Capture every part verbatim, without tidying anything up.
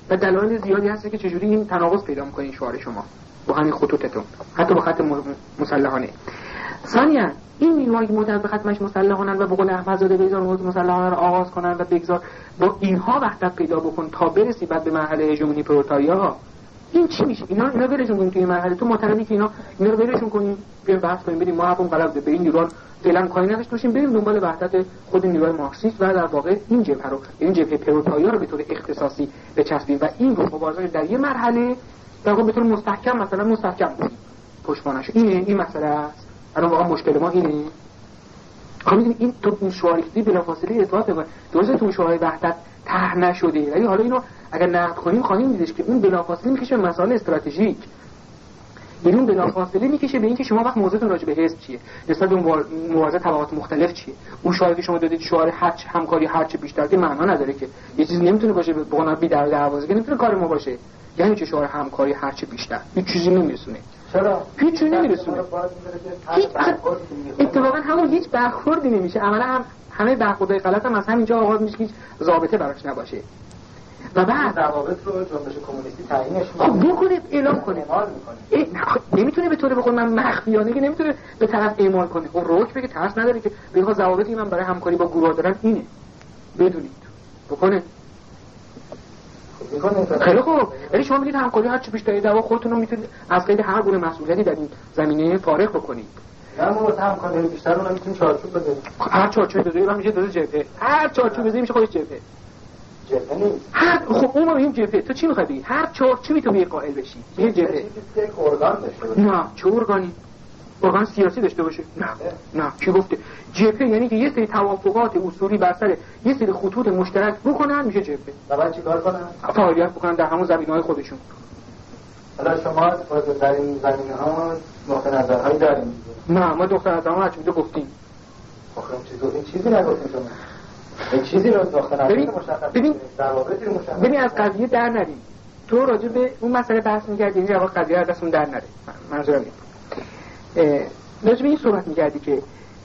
و دلایل زیادی هست که چجوری این تناقض پیدا می‌کنه این شعار شما با همین خطوطتون، حتی با خط مسلحانه. ثانیاً این نیروهای معترض به خط مسلحانه و به قول احمدزاده بگذار مسلحانه رو آغاز کنن و بگذار با اینها وحدت پیدا بکن تا برسی بعد به مرحله هژمونی پرولتاریا. این چی میشه؟ اینا اینا برشون کنیم توی مرحله تو معتقدی که اینا اینا رو برشون کنیم بیایم بحث کنیم بریم ما حرفمون غلط به این نیروها فعلا کاری نداشته باشیم بریم دنبال وحدت خود نیروهای مارکسیست و در واقع این جبهه رو این جبهه پرولتاریا رو به طور اختصاصی بچسبیم و این رو مبارزه در یه مرحله در واقع به طور مستحکم مثلا مستحکم کنیم پشتوانش. اینه این مسئله است. الان واقعا مشکل ما اینه. خب می‌بینید این تو این شعاری بلافاصله اثبات می‌کنه درسته تو شعارهای وحدت طرح نشده ولی حالا اینو اگر نقد کنیم خواهیم دیدش که اون بلافاصله میکشه به مسائل استراتژیک. این بلافاصله میکشه به اینکه شما وقت موضوعتون راجع به حزب چیه، نسبت به مبارزه طبقات مختلف چیه. اون شعاری که شما دادید شعار هرچ همکاری هرچ بیشتر که معنا نداره که یه چیزی نمیتونه باشه به قانون بی در دروازه که نمیتونه کار ما باشه. یعنی چه شعار همکاری هرچ بیشتر هیچ چیزی نمیرسونه. چرا؟ هیچ چیزی نمیرسونه. هیچ اتفاقا همون هیچ برخوردی نمیشه. عملا هم همه برخوردهای غلط هم از همینجا آغاز میشه که هیچ ضابطه براش نباشه. و بعد ضوابط رو جنبش کمونیستی تعیینش خب بکنه اعلام کنه. نمیتونه به طور به قول من مخفیانه که نمیتونه به طرف اعمال کنه. خب روک بگه ترس نداره که بگه ضوابطی من برای همکاری با گروه دارم اینه. بدونید. بکنه. خیلی خوب. ولی شما میگید همکاری هر چی بیشتر دوا خودتون رو میتونید از قید هر گونه مسئولیتی در این زمینه فارغ بکنید. نه ما واسه همکاری بیشتر رو نمیتونیم چارچوب بذاریم. هر چارچوب بذاریم میشه دو جبهه. هر چارچوب بذاریم میشه خودش جبهه. جبهه نیست. هر خب اون ما این جبهه تو چی می‌خوای بگی؟ هر چارچوبی تو به قائل بشی. یه جبهه. یک ارگان داشته باشه. نه، چه ارگانی؟ ارگان سیاسی داشته باشه. نه. نه، کی گفته؟ جبهه یعنی که یه سری توافقات اصولی بر سر یه سری خطوط مشترک بکنن میشه جبهه. و بعد چیکار کنن؟ فعالیت بکنن در همون زمینه‌های خودشون. حالا شما در این زمینه‌ها نقطه نظرهایی دارید؟ نه، ما دکتر نظرمون هر چیزی گفتیم. آخه چیزی چیزی نگفتیم شما. این چیزی رو داخل ببین ببین ببین از مشخص قضیه در نریم. تو راجع به اون مسئله بحث می‌کردی این جواب قضیه از دستمون در نره. منظورم اینه. راجع به این صحبت می‌کردی که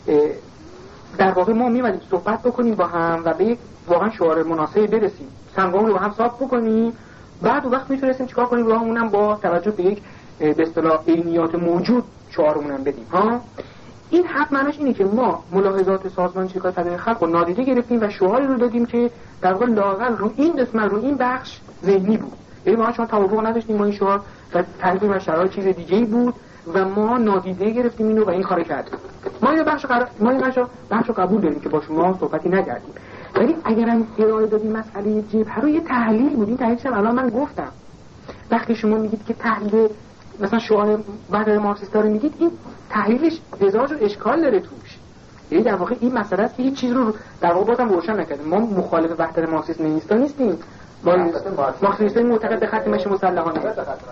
در واقع ما می‌مدیم صحبت بکنیم با هم و به یک واقعا شعار مناسبی برسیم. سنگام رو با هم صاف بکنیم. بعد اون وقت می‌تونستیم چیکار کنیم راهمونم با توجه به یک به اصطلاح عینیات موجود شعارمون هم بدیم. ها این حق معناش اینه که ما ملاحظات سازمان شرکت فدای خلق رو نادیده گرفتیم و شعاری رو دادیم که در واقع لااقل رو این قسمت رو این بخش ذهنی بود. یعنی ما شما توافق نداشتیم با این شعار و تنظیم و شرایط چیز دیگه‌ای بود و ما نادیده گرفتیم اینو و این کارو کردیم. ما این بخش قرار ما این بخش بخشو قبول داریم که با شما صحبتی نکردیم. ولی اگرم ارائه دادیم مسئله جبهه رو یه تحلیل بود. این تحلیلش هم الان من گفتم. وقتی شما میگید که تحلیل مثلا شعار وحدت مارکسیستا رو میگید این تحلیلش هزار اشکال داره توش. یعنی در واقع این مسئله است که هیچ چیز رو در واقع بازم روشن نکردیم. ما مخالف وحدت مارکسیسم نیستا نیستیم. ما مارکسیسم معتقد به خط مشی مسلحانه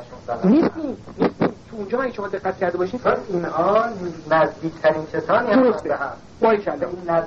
نیستیم. تو اونجا اگه شما دقت کرده باشید اینها نزدیکترین کسانی درسته باید کرده.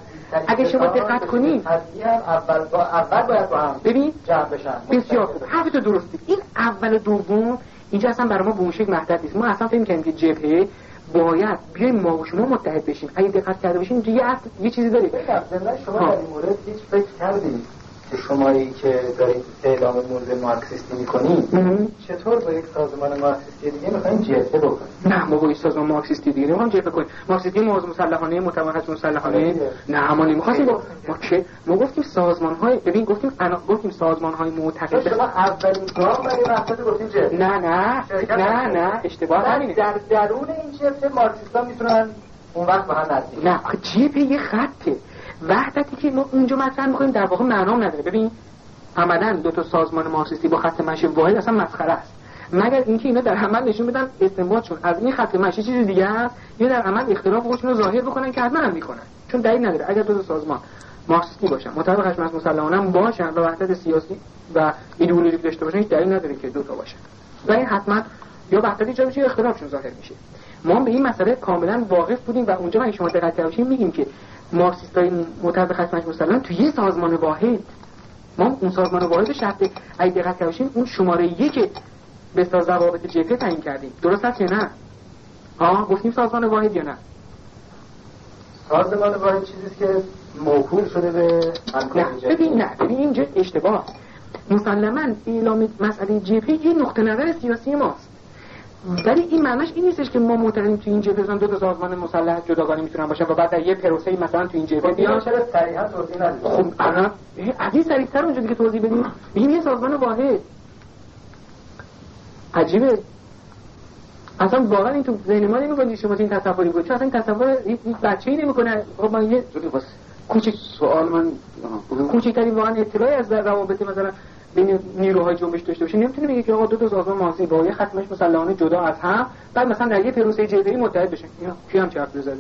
اگه شما دقت کنید اول با اول باید با هم ببین جمع بشن. بسیار خوب حرف تو درسته. این اول و دوم اینجا اصلا برای ما به اون شکل مطرح نیست. ما اصلا فکر می‌کنیم که جبهه باید بیایم ما و شما متحد بشیم. اگه دقت کرده باشین یه اصل یه چیزی داره. شما در این مورد هیچ فکر کردید که شمایی که دارید اعلام موضوع مارکسیستی می‌کنید چطور با یک سازمان مارکسیستی دیگه می‌خواید جبهه بکنید؟ نه ما با یک سازمان مارکسیستی دیگه نمی‌خوایم جبهه کنیم. مارکسیستی موضوع مسلحانه متمرکز مسلحانه نه ما نمی‌خواستیم. ما که ما گفتیم سازمان‌های ببین گفتیم انا گفتیم سازمان‌های معتقد شما اولین گام برای وحدت گفتیم جبهه. نه نه نه نه اشتباه همینه. در درون این جبهه مارکسیست‌ها میتونن اون وقت با هم نزدیک. نه جبهه یه خطه. وحدتی که ما اونجا مطرح می‌کنیم در واقع معنام نداره. ببین عملاً دو تا سازمان مارکسیستی با خط مشی واحد اصلا مسخره است. مگر اینکه اینا در عمل نشون بدن استنباطشون از این خط مشی چیز دیگه است یا در عمل اختلاف خودشون رو ظاهر بکنن که حتما هم می‌کنن. چون دلیل نداره اگر دو تا سازمان مارکسیستی باشن مطابق خشم مسلحانه هم باشن و وحدت سیاسی و ایدئولوژیک داشته باشن هیچ دلیل نداره که دو تا باشن. ولی حتما یا وحدتی جا میشه اختلافشون ظاهر میشه. ما به این مسئله کاملا واقف بودیم و اونجا ما شما دقت کردید میگیم که مارکسیستای معتقد خشم مسلحانه تو یه سازمان واحد ما اون سازمان واحد شرط اگه دقت کردید اون شماره یک به اساس ضوابط جبهه تعیین کردیم. درست است یا نه؟ ها گفتیم سازمان واحد یا نه؟ سازمان واحد چیزی که موکول شده به همکاری جبهه. ببین نه ببین اینجا اشتباه. مسلماً اعلام مسئله جبهه یه نقطه نظر سیاسی ماست، ولی این معنیش این نیستش که ما معتقدیم تو این جبهه دو تا سازمان مسلح جداگانه میتونن باشن و بعد در یه پروسه مثلا تو این جبهه بیان. چرا صریحا توضیح ندید؟ خب الان از این صریح‌تر اونجا دیگه توضیح بدیم، میگیم یه سازمان واحد. عجیبه اصلا واقعا این تو ذهن ما نمی‌کنه شما این تصوری بود، چون اصلا این تصور هیچ بچه‌ای نمی‌کنه. خب من یه کوچیک سوال من کوچیک‌ترین واقعا اطلاعی از روابط مثلا بین نیروهای جنبش داشته باشه نمیتونه بگه که آقا دو تا سازمان ماسی با یه ختمش مسلحانه جدا از هم بعد مثلا در یه پروسه جدایی متحد بشن. اینا کی هم چرت بزنه؟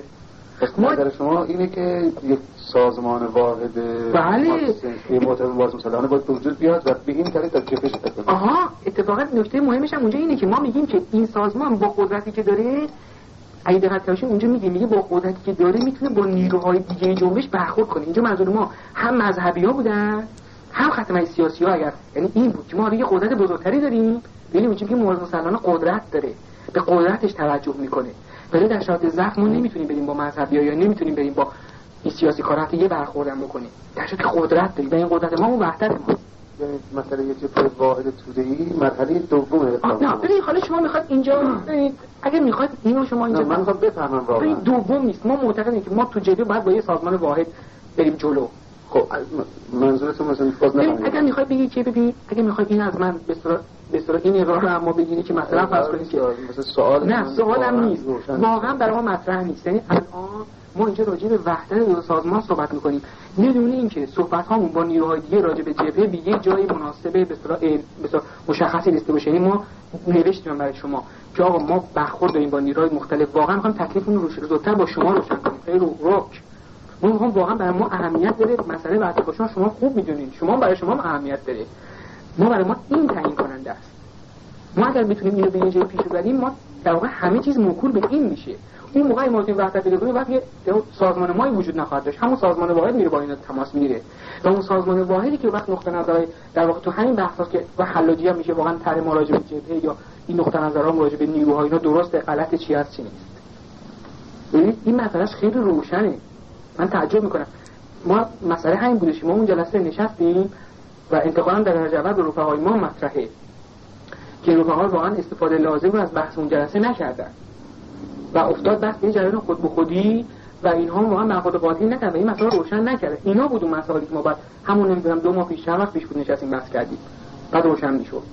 ما نظر شما اینه که یک سازمان واحد بله یه معتبر باز مسلحانه باید وجود بیاد و به این طریق تا جبهه شکل کنه. آها اتفاقا نکته مهمش هم اونجا اینه که ما میگیم که این سازمان با قدرتی که داره اگه دقت کنید اونجا میگیم میگه با قدرتی که داره میتونه با نیروهای دیگه جنبش برخورد کنه. اینجا منظور ما هم مذهبی‌ها بودن هم ختمه سیاسی ها. اگر یعنی این بود که ما یه قدرت بزرگتری داریم، ببینیم اون چیزی که موضوع مسلحانه قدرت داره، به قدرتش توجه میکنه، ولی در شرایط ضعف ما نمیتونیم بریم با مذهبی‌ها یا نمیتونیم بریم با این سیاسی کارات یه برخوردم بکنیم، در شرایطی که قدرت داریم و این قدرت ما اون وحدت ما. مثلا یه جبهه واحد توده‌ای مرحله دومه. نه ببین حالا شما میخواد اینجا اگه میخواد اینو شما اینجا من میخوام بفهمم واقعا این دوم نیست. ما معتقدیم که ما تو جبهه باید با یه سازمان واحد بریم جلو. خب منظورتون مثلا باز نفهمیدم. اگه میخوای بگی که ببین اگه میخوای این از من به اصطلاح به اصطلاح این راه رو اما بگیری که مثلا فرض کنید که مثلا سوال نه سوالم نیست واقعا برای ما مطرح نیست. یعنی الان ما اینجا راجع به وحدت دو سازمان صحبت میکنیم بدون اینکه صحبت هامون با نیروهای دیگه راجع به جبهه به یه جای مناسبه به اصطلاح به اصطلاح مشخصی داشته باشه. یعنی ما نوشتیم برای شما که آقا ما برخورد داریم با نیروهای مختلف، واقعا میخوایم تکلیفمون رو زودتر با شما روشن کنیم. خیلی روک ما میخوام واقعا برای ما اهمیت داره مسئله وقتی باشون شما خوب میدونید، شما برای شما هم اهمیت داره، ما برای ما این تعیین کننده است. ما اگر بتونیم اینو به یه جای پیش ببریم ما در واقع همه چیز موکول به این میشه. اون موقع ما تو وحدت پیدا کنیم وقتی سازمان ما وجود نخواهد داشت، همون سازمان واحد میره با اینا تماس میگیره و اون سازمان واحدی که وقت نقطه نظر در واقع تو همین بحثاست که و حلاجی هم میشه واقعا طرح مراجعه به جبهه یا این نقطه نظرها مراجعه به نیروها اینا درسته غلط چی هست چی نیست. ببینید این مسئله خیلی روشنه. من تعجب میکنم ما مسئله همین بودش ما اون جلسه نشستیم و انتقالا در درجه اول به رفقای ما مطرحه که رفقا واقعا استفاده لازم رو از بحث اون جلسه نکردن و افتاد بحث یه جریان خود به خودی و اینها واقعا مقاله قاطعی نکردن، این مسئله روشن نکرده. اینا بود اون مسائلی که ما بعد همون نمیدونم دو ماه پیش چند وقت پیش بود نشستیم بحث کردیم بعد روشن میشد.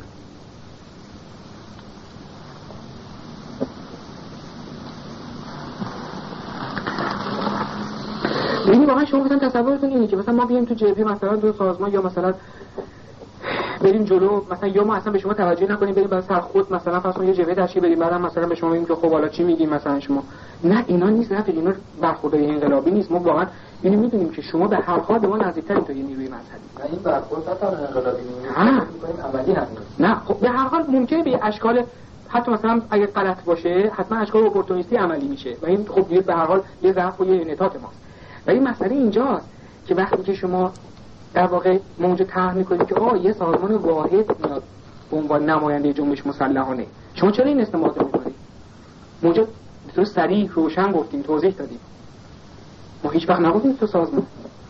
یعنی واقعا شما مثلا تصورتون اینه که مثلا ما بیایم تو جبهه مثلا دو سازمان یا مثلا بریم جلو مثلا یا ما اصلا به شما توجه نکنیم بریم برای سر خود مثلا فرض کنید یه جبهه تشکیل بدیم بعدم مثلا به شما میگیم که خب حالا چی میگیم مثلا شما نه اینا نیست. نه اینا برخوردای انقلابی نیست. ما واقعا اینو میدونیم که شما به هر حال به ما نزدیک‌ترین تا یه نیروی مذهبی. نه این برخورد تا انقلابی نیست می‌کنیم عملی هم نیست. نه خب به هر حال ممکنه به اشکال حتی مثلا اگه غلط باشه حتما اشکال اپورتونیستی عملی میشه و این خب به هر حال یه ضعف و یه انعطاف ماست. و این مسئله اینجاست که وقتی که شما در واقع ما اونجا طرح می‌کنید که آ یه سازمان واحد میاد به عنوان نماینده جنبش مسلحانه، شما چرا این استفاده می‌کنید؟ اونجا به طور صریح روشن گفتیم توضیح دادیم. ما هیچ وقت نگفتیم تو سازمان.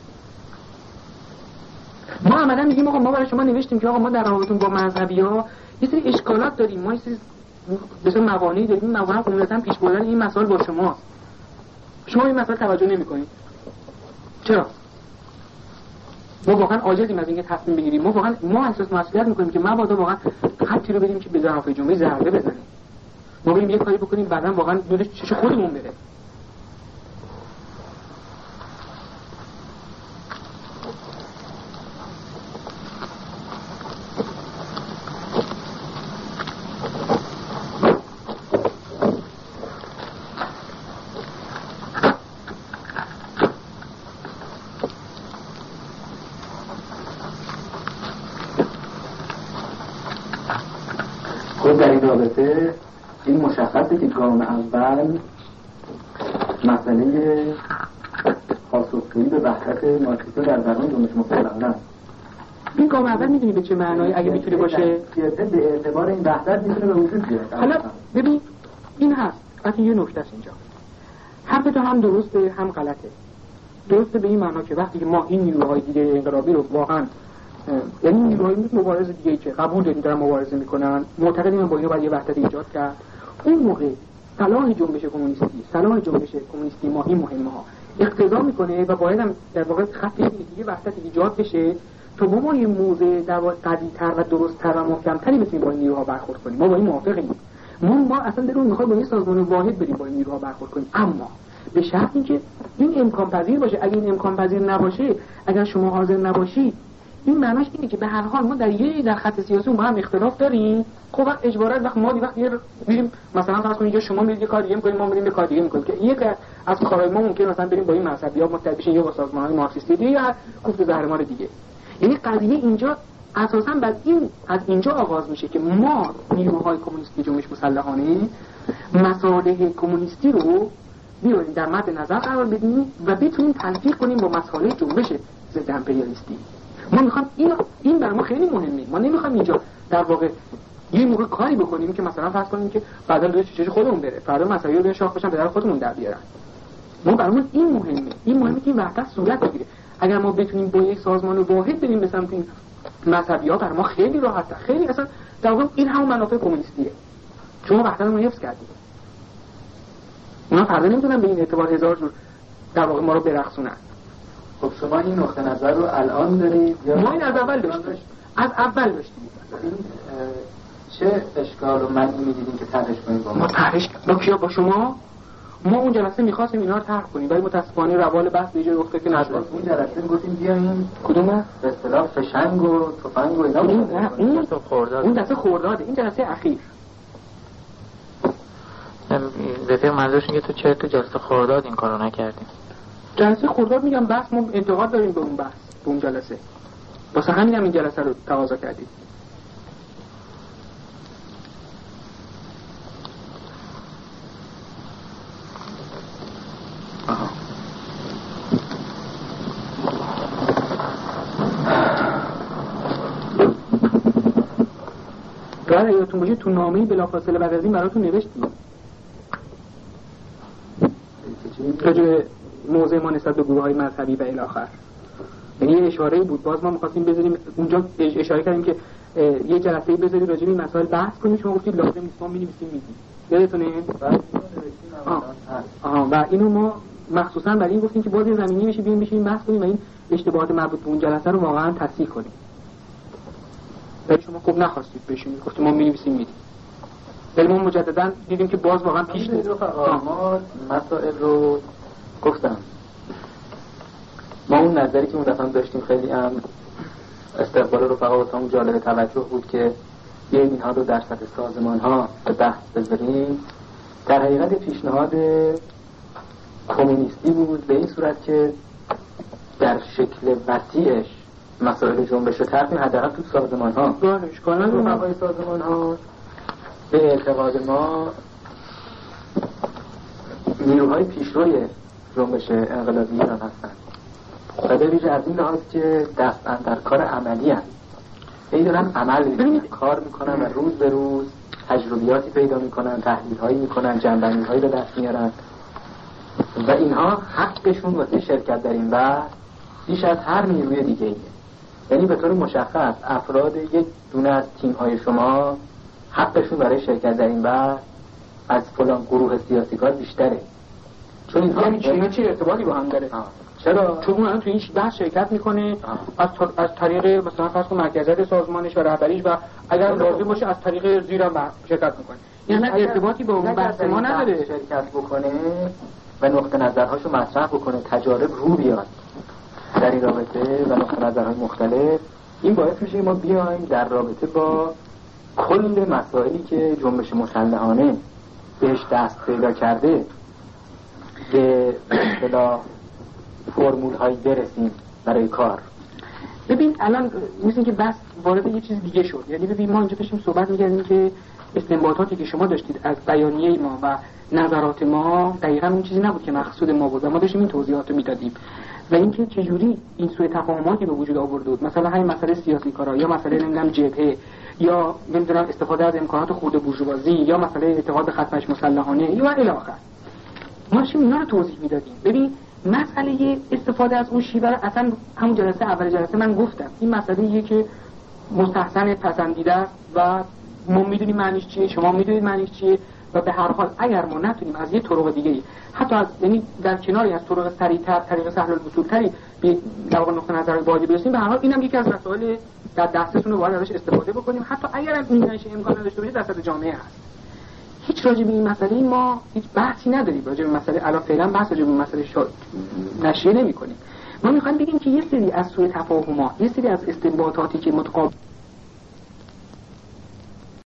ما عملاً میگیم آقا ما برای شما نوشتیم که آقا ما در رابطه با مذهبی‌ها یه سری اشکالات داریم، ما یه سری مثلا موانعی داریم، موانع عمدتاً پیش بردن این مسائل با شماست. شما این مسائل توجه نمی‌کنید. چرا؟ ما واقعا عاجزیم از اینکه تصمیم بگیریم. ما واقعا ما احساس مسئولیت می‌کنیم که مبادا واقعا خطی رو بدیم که به ضعف جنبش ضربه بزنیم. ما بریم یه کاری بکنیم بعداً واقعا دلش چش خودمون بره. در این رابطه این مشخصه که گام اول مسئله پاسخگویی به وحدت مارکسیسم در درون جنبش مسلحانه. این گام اول میدونی به چه معنایی اگه میتونه باشه به اعتبار این وحدت میتونه به وجود بیاد. حالا ببین این هست وقتی یه نکته است اینجا حرف تو هم درسته هم غلطه. درسته به این معنا که وقتی که ما این نیروهای دیگه انقلابی رو واقعا یعنی نیروهای مبارزه دیگه که قبول داریم دارن مبارزه میکنن، معتقدیم با اینا باید یه وحدت ایجاد کرد. اون موقع صلاح جنبش کمونیستی، صلاح جنبش کمونیستی ما این مهمه ها اقتضا میکنه و باید هم در واقع خط دیگه وحدت ایجاد بشه تا ما یه موضع در واقع قوی‌تر و درست‌تر و محکم‌تری بتونیم با این نیروها برخورد کنیم. ما با این موافقیم. ما ما اصلا دلمون میخواد با این سازمان واحد بریم با این نیروها برخورد کنیم، اما به شرط اینکه این امکان پذیر باشه. اگه این امکان پذیر نباشه، اگر شما حاضر نباشید، این معناش اینه که به هر حال ما در یه در خط سیاسی با هم اختلاف داریم. خب وقت اجباراً وقت ما دی وقت میریم مثلا فرض کنید شما میرید یه کار دیگه می‌کنید، ما میریم یه کار دیگه می‌کنیم که یک از کارهای ما ممکنه مثلا بریم با این مذهبی‌ها متحد بشیم یا با سازمان‌های مارکسیستی دیگه یا کوفت زهرمار دیگه. یعنی قضیه اینجا اساساً بعد این از اینجا آغاز میشه که ما نیروهای کمونیستی جنبش مسلحانه مصالح کمونیستی رو بیاریم در مد نظر قرار بدیم و بتونیم تلفیق کنیم با مصالح جنبش ضد امپریالیستی. ما میخوام این این برای ما خیلی مهمه. ما نمیخوام اینجا در واقع یه موقع کاری بکنیم که مثلا فرض کنیم که بعدا روی چیز خودمون بره، فردا مسائل رو شاخ بشن پدر خودمون در بیارن. ما برامون این مهمه. این مهمه که این وحدت صورت بگیره. اگر ما بتونیم با یک سازمان واحد بریم به سمت این مذهبی‌ها، برای ما خیلی راحته. خیلی اصلا در واقع این همون منافع کمونیستیه. شما وحدت رو حفظ کردید. اونا فردا نمیتونن به این اعتبار هزار جور در واقع ما رو برقصونن. خب شما این نقطه نظر رو الان دارید یا ما این از اول داشتیم؟ از اول داشتیم. این چه اشکال و معنی می‌دیدین که طرحش کنید با ما؟ ما طرحش با کیا؟ با شما؟ ما اون جلسه می‌خواستیم اینا رو طرح کنیم ولی متأسفانه روال بحث به جای اخته که نشد. اون جلسه گفتیم بیاین کدومه؟ به اصطلاح فشنگ و تفنگ و اینا بود. نه اون خرداد. اون جلسه خرداده. این جلسه اخیر. رفیق منظورش اینه که تو چرا تو جلسه خرداد این کارو نکردیم؟ جلسه خرداد میگم بحث ما انتقاد داریم به اون بحث، به اون جلسه. واسه همین هم این جلسه رو تقاضا کردیم. آها. اگر یادتون باشه تو نامه‌ای بلافاصله بعد از این براتون نوشتیم راجع به موضع ما نسبت به گروه‌های مذهبی و الی آخر. یعنی یه اشاره‌ای بود، باز ما می‌خواستیم بذاریم اونجا اشاره کردیم که یه جلسه‌ای بذارید راجع به این مسائل بحث کنیم. شما گفتید لازم نیست، ما می‌نویسیم میگیم. یادتونه؟ آها و اینو ما مخصوصاً برای این گفتیم که باز زمینی بشه بیایم بشیم بحث کنیم و این اشتباهات مربوط به اون جلسه رو واقعاً تصحیح کنیم. ولی شما خوب نخواستید بشینید، گفتید ما می‌نویسیم میگیم. ولی ما مجدداً دیدیم که باز واقعاً پیش نمیره. ما مسائل رو گفتم. ما اون نظری که اون دفعه داشتیم خیلی هم استقبال رفقا واسمون جالب توجه بود که بیاییم اینها رو در سطح سازمان‌ها به بحث بذاریم. در حقیقت پیشنهاد کمونیستی بود به این صورت که در شکل وسیعش مسائل جنبش رو طرح کنیم، حداقل تو سازمان‌ها. باشه، کاملا رفقای سازمان‌ها به اعتقاد ما نیروهای پیشروی جنبش انقلابی ایران هستند و به ویژه از این لحاظ که دست در کار عملی هست. ای دارن عمل میکنن، کار میکنن و روز به روز تجربیاتی پیدا میکنن، تحلیل هایی میکنن، جنبندی هایی رو دست میارن و اینها حقشون واسه شرکت در این بحث بیش از هر نیروی دیگه ایه. یعنی به طور مشخص افراد یک دونه از تیم های شما حقشون برای شرکت در این بحث از فلان گروه سیاسی کار بیشتره. چون اینها یعنی چی چه ارتباطی با هم داره؟ آه. چرا؟ چون اون تو این بحث شرکت میکنه از از طریق مثلا فرض کن مرکزیت سازمانش و رهبریش و اگر لازم باشه از طریق زیرا شرکت میکنه. یعنی ارتباطی با اون بحث ما نداره. شرکت بکنه و نقطه نظرهاشو مطرح بکنه، تجارب رو بیاد در این رابطه و نقطه نظرهای مختلف. این باعث میشه ما بیایم در رابطه با کل مسائلی که جنبش مسلحانه بهش دست پیدا کرده به اصطلاح فرمول هایی برسیم برای کار. ببین الان مثل که بس وارد یه چیز دیگه شد. یعنی ببین ما اینجا داشتیم صحبت می‌کردیم که استنباطاتی که شما داشتید از بیانیه ما و نظرات ما دقیقاً اون چیزی نبود که مقصود ما بود و ما داشتیم این توضیحات رو میدادیم و اینکه چجوری این سوء تفاهماتی به وجود آورده بود. مثلا همین مسئله سیاسی کارا یا مسئله نمیدونم جبهه یا نمیدونم استفاده از امکانات خود بورژوازی یا مسئله اتحاد ختمش مسلحانه یا الی آخر. ما چی اینا رو توضیح میدادیم. ببین مسئله استفاده از اون شیوه رو اصلا همون جلسه اول جلسه من گفتم این مسئله یه که مستحسن پسندیده و ما میدونیم معنیش چیه، شما میدونید معنیش چیه و به هر حال اگر ما نتونیم از یه طرق دیگه حتی از یعنی در کناری از طرق سریع‌تر طریق سهل الوصول‌تری به در واقع نقطه نظر واجب برسیم، به هر حال اینم یکی از وسایل در دسترسون رو باید ازش استفاده بکنیم، حتی اگر هم این نشه امکان نداشته باشه در سطح جامعه هست. هیچ راجع به این مسئله ما هیچ بحثی نداریم، راجع به مسئله الان فعلا بحث راجع به مسئله شا... نشریه نمی‌کنیم. ما می‌خوایم بگیم که یه سری از سوء تفاهم‌ها، یه سری از استنباطاتی که متقابل